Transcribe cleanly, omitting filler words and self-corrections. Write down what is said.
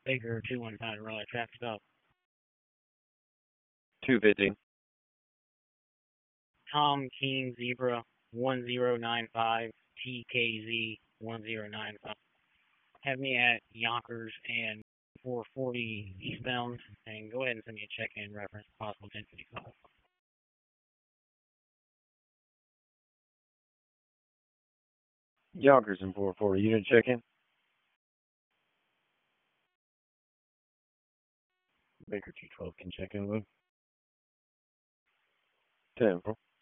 Baker 215 Raleigh, traffic stop. 250. Tom King Zebra 1095 TKZ 1095. Have me at Yonkers and 440 eastbound, and go ahead and send me a check-in reference, possible 1055. Yonkers and 440. You didn't check in? Baker 212 can check in with 10.